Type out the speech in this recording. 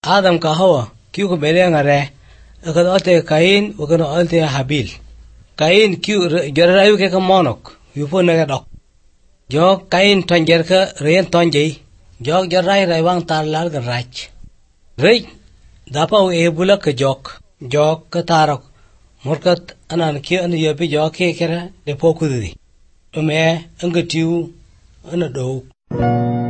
Adam ka Hawa kiu ko bele ngare akan ote Kain akan ote Habil. Kain kiu jarayu ke monok yupo na dok. Jok Kain tonjer ka ren tonjei jok jarai wang tarlar ka rach. Rei dapa u ebula ka jok ka tarok murkat anan kiu an yapi jok ke kera de pokudi. Ume angatiu ana do.